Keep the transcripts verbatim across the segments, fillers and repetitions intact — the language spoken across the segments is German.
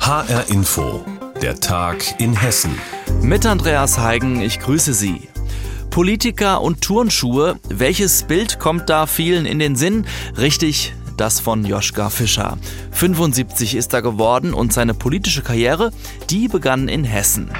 H R Info, der Tag in Hessen. Mit Andreas Heigen, ich grüße Sie. Politiker und Turnschuhe, welches Bild kommt da vielen in den Sinn? Richtig, das von Joschka Fischer. fünfundsiebzig ist er geworden und seine politische Karriere, die begann in Hessen.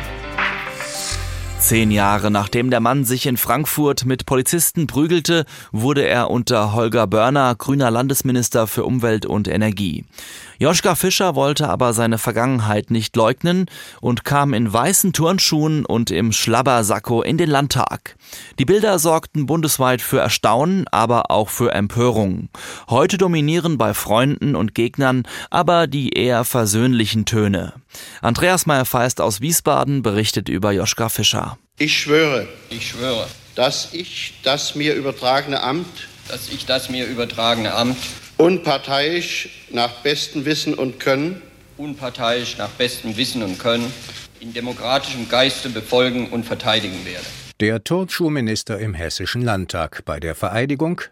Zehn Jahre nachdem der Mann sich in Frankfurt mit Polizisten prügelte, wurde er unter Holger Börner grüner Landesminister für Umwelt und Energie. Joschka Fischer wollte aber seine Vergangenheit nicht leugnen und kam in weißen Turnschuhen und im Schlabbersacko in den Landtag. Die Bilder sorgten bundesweit für Erstaunen, aber auch für Empörung. Heute dominieren bei Freunden und Gegnern aber die eher versöhnlichen Töne. Andreas Meyer-Feist aus Wiesbaden berichtet über Joschka Fischer. Ich schwöre, Ich schwöre, dass ich das mir übertragene Amt dass ich das mir übertragene Amt unparteiisch nach bestem Wissen und Können unparteiisch nach bestem Wissen und Können in demokratischem Geiste befolgen und verteidigen werde. Der Turnschuhminister im Hessischen Landtag bei der Vereidigung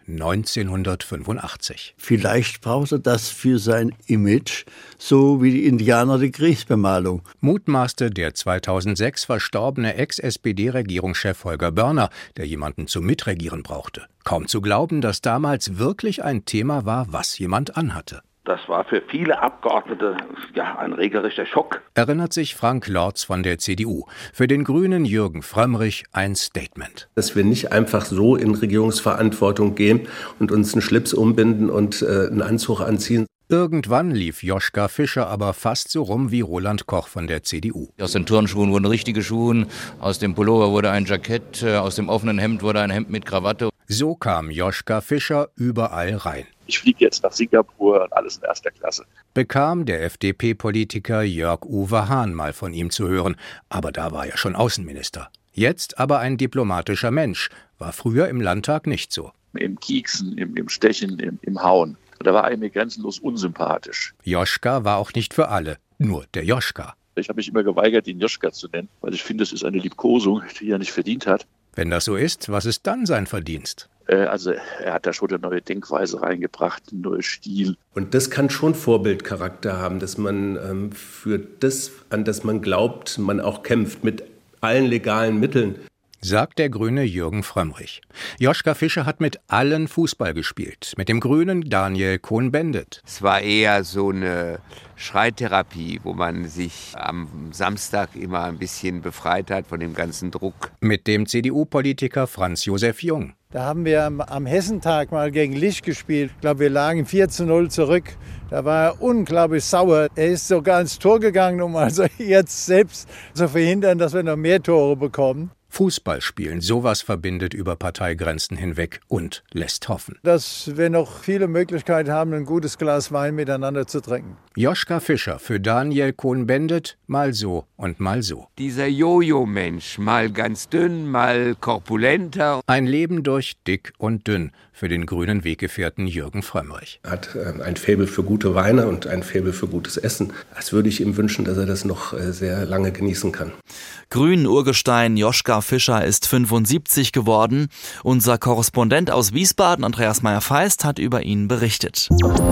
neunzehnhundertfünfundachtzig. Vielleicht braucht er das für sein Image, so wie die Indianer die Kriegsbemalung. Mutmaßte der zweitausendsechs verstorbene Ex-S P D-Regierungschef Holger Börner, der jemanden zum Mitregieren brauchte. Kaum zu glauben, dass damals wirklich ein Thema war, was jemand anhatte. Das war für viele Abgeordnete ja ein regelrechter Schock. Erinnert sich Frank Lorz von der C D U. Für den Grünen Jürgen Frömmrich ein Statement. Dass wir nicht einfach so in Regierungsverantwortung gehen und uns einen Schlips umbinden und äh, einen Anzug anziehen. Irgendwann lief Joschka Fischer aber fast so rum wie Roland Koch von der C D U. Aus den Turnschuhen wurden richtige Schuhe, aus dem Pullover wurde ein Jackett, aus dem offenen Hemd wurde ein Hemd mit Krawatte. So kam Joschka Fischer überall rein. Ich fliege jetzt nach Singapur und alles in erster Klasse. Bekam der F D P-Politiker Jörg-Uwe Hahn mal von ihm zu hören. Aber da war er schon Außenminister. Jetzt aber ein diplomatischer Mensch. War früher im Landtag nicht so. Im Kieksen, im, im Stechen, im, im Hauen. Da war er mir grenzenlos unsympathisch. Joschka war auch nicht für alle. Nur der Joschka. Ich habe mich immer geweigert, ihn Joschka zu nennen, weil ich finde, es ist eine Liebkosung, die er nicht verdient hat. Wenn das so ist, was ist dann sein Verdienst? Also er hat da schon eine neue Denkweise reingebracht, einen neuen Stil. Und das kann schon Vorbildcharakter haben, dass man ähm, für das, an das man glaubt, man auch kämpft mit allen legalen Mitteln. Sagt der Grüne Jürgen Frömmrich. Joschka Fischer hat mit allen Fußball gespielt. Mit dem Grünen Daniel Cohn-Bendit. Es war eher so eine Schreittherapie, wo man sich am Samstag immer ein bisschen befreit hat von dem ganzen Druck. Mit dem C D U-Politiker Franz Josef Jung. Da haben wir am, am Hessentag mal gegen Lich gespielt. Ich glaube, wir lagen vier zu null zurück. Da war er unglaublich sauer. Er ist sogar ins Tor gegangen, um also jetzt selbst zu verhindern, dass wir noch mehr Tore bekommen. Fußball spielen, sowas verbindet über Parteigrenzen hinweg und lässt hoffen. Dass wir noch viele Möglichkeiten haben, ein gutes Glas Wein miteinander zu trinken. Joschka Fischer für Daniel Cohn-Bendit, mal so und mal so. Dieser Jojo-Mensch, mal ganz dünn, mal korpulenter. Ein Leben durch dick und dünn für den grünen Weggefährten Jürgen Frömmrich. Er hat äh, ein Faible für gute Weine und ein Faible für gutes Essen. Das würde ich ihm wünschen, dass er das noch äh, sehr lange genießen kann. Grünen-Urgestein Joschka Fischer ist fünfundsiebzig geworden. Unser Korrespondent aus Wiesbaden, Andreas Meyer-Feist, hat über ihn berichtet.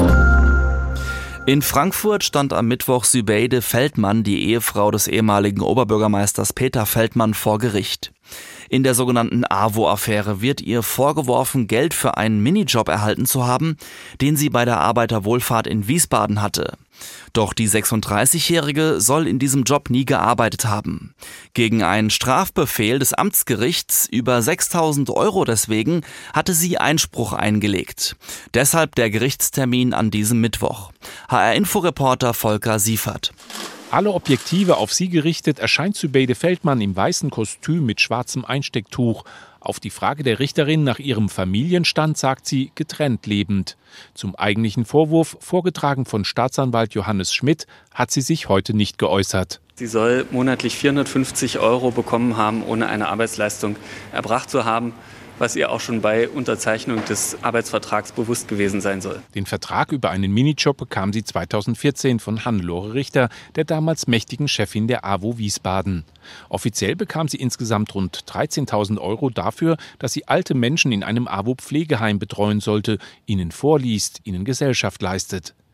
In Frankfurt stand am Mittwoch Zübeyde Feldmann, die Ehefrau des ehemaligen Oberbürgermeisters Peter Feldmann, vor Gericht. In der sogenannten A W O-Affäre wird ihr vorgeworfen, Geld für einen Minijob erhalten zu haben, den sie bei der Arbeiterwohlfahrt in Wiesbaden hatte. Doch die sechsunddreißigjährige soll in diesem Job nie gearbeitet haben. Gegen einen Strafbefehl des Amtsgerichts über sechstausend Euro deswegen hatte sie Einspruch eingelegt. Deshalb der Gerichtstermin an diesem Mittwoch. H R-Info-Reporter Volker Siefert. Alle Objektive auf sie gerichtet erscheint Zübeyde Feldmann im weißen Kostüm mit schwarzem Einstecktuch. Auf die Frage der Richterin nach ihrem Familienstand sagt sie, getrennt lebend. Zum eigentlichen Vorwurf, vorgetragen von Staatsanwalt Johannes Schmidt, hat sie sich heute nicht geäußert. Sie soll monatlich vierhundertfünfzig Euro bekommen haben, ohne eine Arbeitsleistung erbracht zu haben, was ihr auch schon bei Unterzeichnung des Arbeitsvertrags bewusst gewesen sein soll. Den Vertrag über einen Minijob bekam sie zweitausendvierzehn von Hannelore Richter, der damals mächtigen Chefin der A W O Wiesbaden. Offiziell bekam sie insgesamt rund dreizehntausend Euro dafür, dass sie alte Menschen in einem A W O-Pflegeheim betreuen sollte, ihnen vorliest, ihnen Gesellschaft leistet.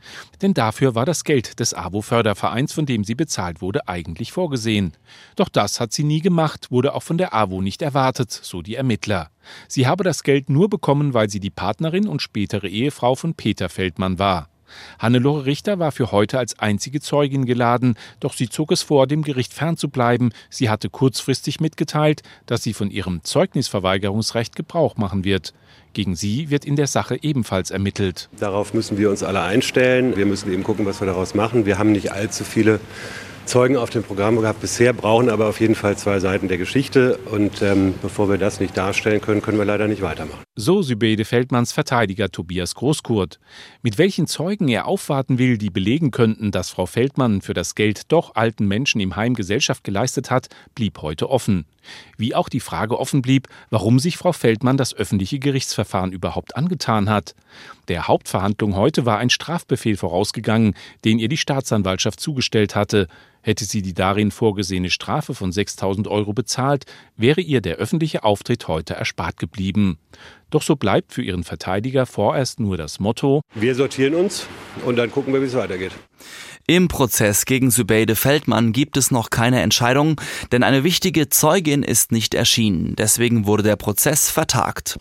Denn dafür war das Geld des A W O-Fördervereins, von dem sie bezahlt wurde, eigentlich vorgesehen. Doch das hat sie nie gemacht, wurde auch von der A W O nicht erwartet, so die Ermittler. Sie habe das Geld nur bekommen, weil sie die Partnerin und spätere Ehefrau von Peter Feldmann war. Hannelore Richter war für heute als einzige Zeugin geladen, doch sie zog es vor, dem Gericht fernzubleiben. Sie hatte kurzfristig mitgeteilt, dass sie von ihrem Zeugnisverweigerungsrecht Gebrauch machen wird. Gegen sie wird in der Sache ebenfalls ermittelt. Darauf müssen wir uns alle einstellen. Wir müssen eben gucken, was wir daraus machen. Wir haben nicht allzu viele Zeugen auf dem Programm gehabt bisher, brauchen aber auf jeden Fall zwei Seiten der Geschichte. Und ähm, bevor wir das nicht darstellen können, können wir leider nicht weitermachen. So Zübeyde Feldmanns Verteidiger Tobias Großkurt. Mit welchen Zeugen er aufwarten will, die belegen könnten, dass Frau Feldmann für das Geld doch alten Menschen im Heim Gesellschaft geleistet hat, blieb heute offen. Wie auch die Frage offen blieb, warum sich Frau Feldmann das öffentliche Gerichtsverfahren überhaupt angetan hat. Der Hauptverhandlung heute war ein Strafbefehl vorausgegangen, den ihr die Staatsanwaltschaft zugestellt hatte. Hätte sie die darin vorgesehene Strafe von sechstausend Euro bezahlt, wäre ihr der öffentliche Auftritt heute erspart geblieben. Doch so bleibt für ihren Verteidiger vorerst nur das Motto: Wir sortieren uns und dann gucken wir, wie es weitergeht. Im Prozess gegen Zübeyde Feldmann gibt es noch keine Entscheidung, denn eine wichtige Zeugin ist nicht erschienen. Deswegen wurde der Prozess vertagt.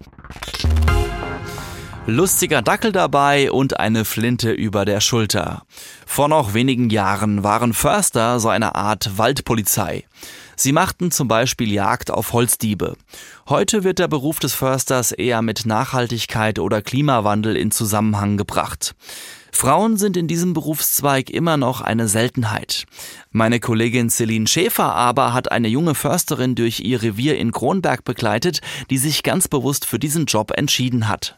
Lustiger Dackel dabei und eine Flinte über der Schulter. Vor noch wenigen Jahren waren Förster so eine Art Waldpolizei. Sie machten zum Beispiel Jagd auf Holzdiebe. Heute wird der Beruf des Försters eher mit Nachhaltigkeit oder Klimawandel in Zusammenhang gebracht. Frauen sind in diesem Berufszweig immer noch eine Seltenheit. Meine Kollegin Celine Schäfer aber hat eine junge Försterin durch ihr Revier in Kronberg begleitet, die sich ganz bewusst für diesen Job entschieden hat.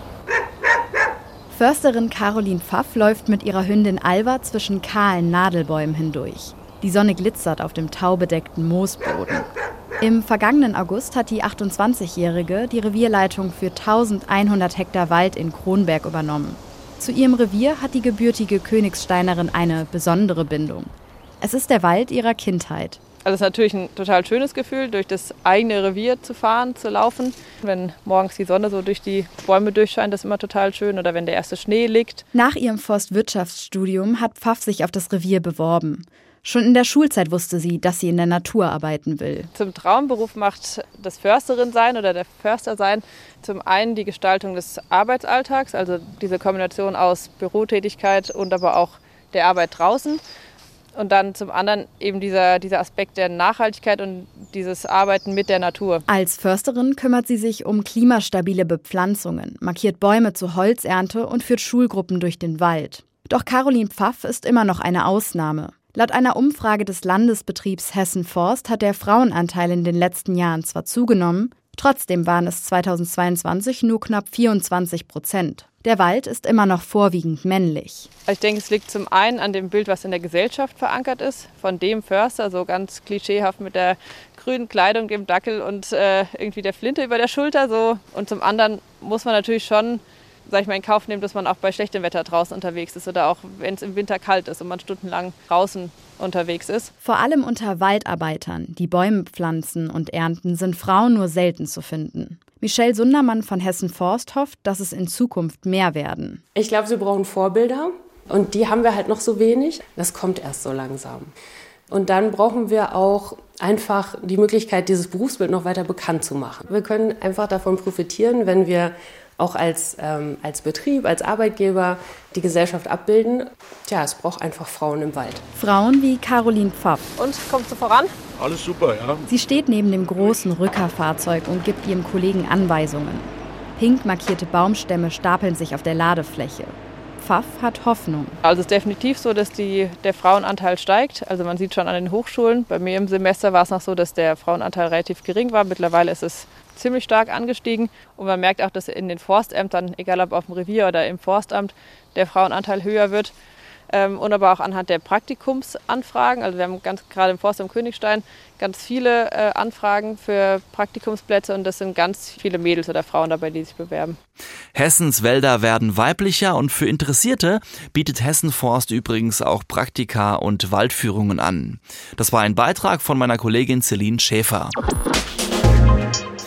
Försterin Caroline Pfaff läuft mit ihrer Hündin Alva zwischen kahlen Nadelbäumen hindurch. Die Sonne glitzert auf dem taubedeckten Moosboden. Im vergangenen August hat die achtundzwanzigjährige die Revierleitung für eintausendeinhundert Hektar Wald in Kronberg übernommen. Zu ihrem Revier hat die gebürtige Königsteinerin eine besondere Bindung. Es ist der Wald ihrer Kindheit. Also es ist natürlich ein total schönes Gefühl, durch das eigene Revier zu fahren, zu laufen. Wenn morgens die Sonne so durch die Bäume durchscheint, das ist immer total schön. Oder wenn der erste Schnee liegt. Nach ihrem Forstwirtschaftsstudium hat Pfaff sich auf das Revier beworben. Schon in der Schulzeit wusste sie, dass sie in der Natur arbeiten will. Zum Traumberuf macht das Försterin-Sein oder der Förster-Sein zum einen die Gestaltung des Arbeitsalltags, also diese Kombination aus Bürotätigkeit und aber auch der Arbeit draußen. Und dann zum anderen eben dieser, dieser Aspekt der Nachhaltigkeit und dieses Arbeiten mit der Natur. Als Försterin kümmert sie sich um klimastabile Bepflanzungen, markiert Bäume zur Holzernte und führt Schulgruppen durch den Wald. Doch Caroline Pfaff ist immer noch eine Ausnahme. Laut einer Umfrage des Landesbetriebs Hessen Forst hat der Frauenanteil in den letzten Jahren zwar zugenommen, trotzdem waren es zweitausendzweiundzwanzig nur knapp vierundzwanzig Prozent. Der Wald ist immer noch vorwiegend männlich. Ich denke, es liegt zum einen an dem Bild, was in der Gesellschaft verankert ist, von dem Förster, so ganz klischeehaft mit der grünen Kleidung, dem Dackel und äh, irgendwie der Flinte über der Schulter. So. Und zum anderen muss man natürlich schon, sag ich mal, in Kauf nehmen, dass man auch bei schlechtem Wetter draußen unterwegs ist oder auch wenn es im Winter kalt ist und man stundenlang draußen unterwegs ist. Vor allem unter Waldarbeitern, die Bäume pflanzen und ernten, sind Frauen nur selten zu finden. Michelle Sundermann von Hessen Forst hofft, dass es in Zukunft mehr werden. Ich glaube, wir brauchen Vorbilder und die haben wir halt noch so wenig. Das kommt erst so langsam. Und dann brauchen wir auch einfach die Möglichkeit, dieses Berufsbild noch weiter bekannt zu machen. Wir können einfach davon profitieren, wenn wir auch als, ähm, als Betrieb, als Arbeitgeber die Gesellschaft abbilden. Tja, es braucht einfach Frauen im Wald. Frauen wie Caroline Pfaff. Und, kommst du voran? Alles super, ja. Sie steht neben dem großen Rückerfahrzeug und gibt ihrem Kollegen Anweisungen. Pink markierte Baumstämme stapeln sich auf der Ladefläche. Pfaff hat Hoffnung. Also es ist definitiv so, dass die, der Frauenanteil steigt. Also man sieht schon an den Hochschulen. Bei mir im Semester war es noch so, dass der Frauenanteil relativ gering war. Mittlerweile ist es ziemlich stark angestiegen. Und man merkt auch, dass in den Forstämtern, egal ob auf dem Revier oder im Forstamt, der Frauenanteil höher wird. Ähm, und aber auch anhand der Praktikumsanfragen. Also wir haben ganz gerade im Forstamt Königstein ganz viele äh, Anfragen für Praktikumsplätze und das sind ganz viele Mädels oder Frauen dabei, die sich bewerben. Hessens Wälder werden weiblicher und für Interessierte bietet Hessen Forst übrigens auch Praktika und Waldführungen an. Das war ein Beitrag von meiner Kollegin Celine Schäfer.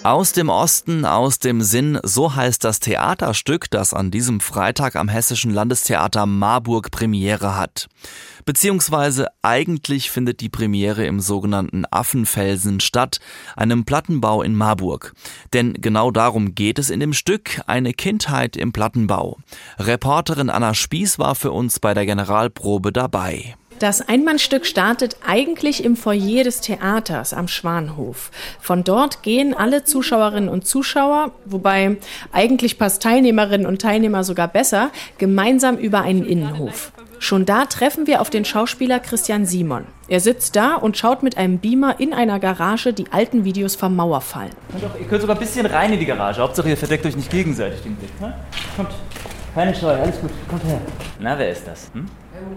Aus dem Osten, aus dem Sinn, so heißt das Theaterstück, das an diesem Freitag am Hessischen Landestheater Marburg Premiere hat. Beziehungsweise eigentlich findet die Premiere im sogenannten Affenfelsen statt, einem Plattenbau in Marburg. Denn genau darum geht es in dem Stück, eine Kindheit im Plattenbau. Reporterin Anna Spieß war für uns bei der Generalprobe dabei. Das Einmannstück startet eigentlich im Foyer des Theaters am Schwanhof. Von dort gehen alle Zuschauerinnen und Zuschauer, wobei eigentlich passt Teilnehmerinnen und Teilnehmer sogar besser, gemeinsam über einen Innenhof. Schon da treffen wir auf den Schauspieler Christian Simon. Er sitzt da und schaut mit einem Beamer in einer Garage die alten Videos vom Mauerfall. Doch, ihr könnt sogar ein bisschen rein in die Garage. Hauptsache ihr verdeckt euch nicht gegenseitig den Blick. Ne? Kommt, keine Scheu, alles gut, kommt her. Na, wer ist das? Hm?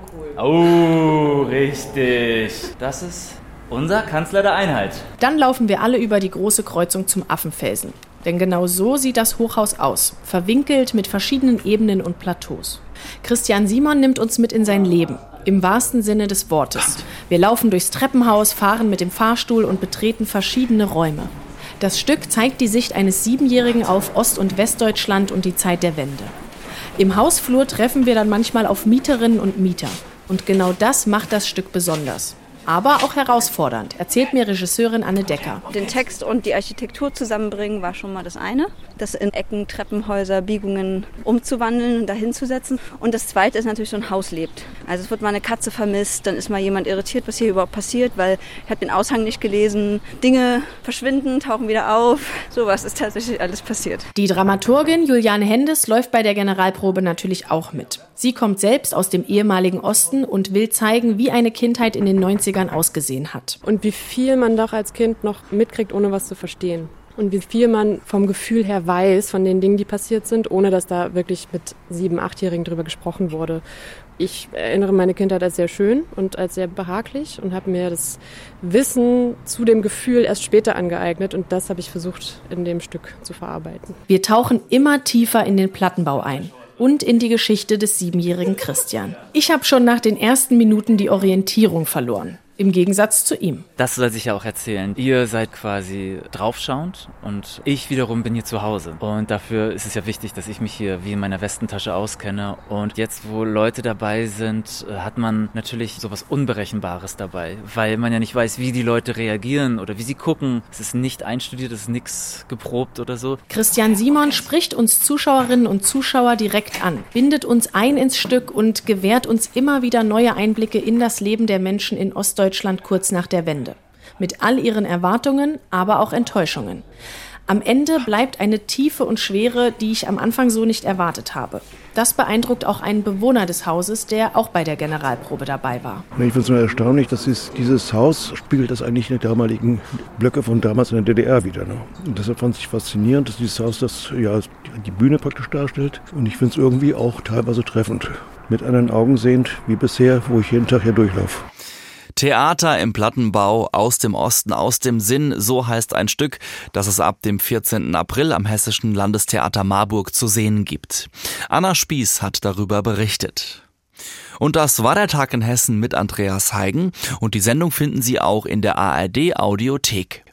Oh, richtig. Das ist unser Kanzler der Einheit. Dann laufen wir alle über die große Kreuzung zum Affenfelsen. Denn genau so sieht das Hochhaus aus, verwinkelt mit verschiedenen Ebenen und Plateaus. Christian Simon nimmt uns mit in sein Leben, im wahrsten Sinne des Wortes. Wir laufen durchs Treppenhaus, fahren mit dem Fahrstuhl und betreten verschiedene Räume. Das Stück zeigt die Sicht eines Siebenjährigen auf Ost- und Westdeutschland und die Zeit der Wende. Im Hausflur treffen wir dann manchmal auf Mieterinnen und Mieter. Und genau das macht das Stück besonders. Aber auch herausfordernd, erzählt mir Regisseurin Anne Decker. Den Text und die Architektur zusammenbringen war schon mal das eine. Das in Ecken, Treppenhäuser, Biegungen umzuwandeln und dahin zu setzen. Und das zweite ist natürlich, so ein Haus lebt. Also es wird mal eine Katze vermisst, dann ist mal jemand irritiert, was hier überhaupt passiert, weil er hat den Aushang nicht gelesen. Dinge verschwinden, tauchen wieder auf. Sowas ist tatsächlich alles passiert. Die Dramaturgin Juliane Hendes läuft bei der Generalprobe natürlich auch mit. Sie kommt selbst aus dem ehemaligen Osten und will zeigen, wie eine Kindheit in den neunzigern ausgesehen hat. Und wie viel man doch als Kind noch mitkriegt, ohne was zu verstehen. Und wie viel man vom Gefühl her weiß, von den Dingen, die passiert sind, ohne dass da wirklich mit sieben-, achtjährigen drüber gesprochen wurde. Ich erinnere meine Kindheit als sehr schön und als sehr behaglich und habe mir das Wissen zu dem Gefühl erst später angeeignet. Und das habe ich versucht, in dem Stück zu verarbeiten. Wir tauchen immer tiefer in den Plattenbau ein. Und in die Geschichte des siebenjährigen Christian. Ich habe schon nach den ersten Minuten die Orientierung verloren. Im Gegensatz zu ihm. Das soll sich ja auch erzählen. Ihr seid quasi draufschauend und ich wiederum bin hier zu Hause. Und dafür ist es ja wichtig, dass ich mich hier wie in meiner Westentasche auskenne. Und jetzt, wo Leute dabei sind, hat man natürlich sowas Unberechenbares dabei. Weil man ja nicht weiß, wie die Leute reagieren oder wie sie gucken. Es ist nicht einstudiert, es ist nichts geprobt oder so. Christian Simon spricht uns Zuschauerinnen und Zuschauer direkt an, bindet uns ein ins Stück und gewährt uns immer wieder neue Einblicke in das Leben der Menschen in Ostdeutschland. Deutschland kurz nach der Wende. Mit all ihren Erwartungen, aber auch Enttäuschungen. Am Ende bleibt eine Tiefe und Schwere, die ich am Anfang so nicht erwartet habe. Das beeindruckt auch einen Bewohner des Hauses, der auch bei der Generalprobe dabei war. Ich finde es nur erstaunlich, dass dieses, dieses Haus spiegelt das eigentlich in den damaligen Blöcke von damals in der D D R wieder. Ne? Und deshalb fand ich faszinierend, dass dieses Haus das ja die Bühne praktisch darstellt. Und ich finde es irgendwie auch teilweise treffend. Mit anderen Augen sehend, wie bisher, wo ich jeden Tag hier durchlaufe. Theater im Plattenbau, aus dem Osten, aus dem Sinn, so heißt ein Stück, das es ab dem vierzehnten April am Hessischen Landestheater Marburg zu sehen gibt. Anna Spieß hat darüber berichtet. Und das war der Tag in Hessen mit Andreas Heigen und die Sendung finden Sie auch in der A R D Audiothek.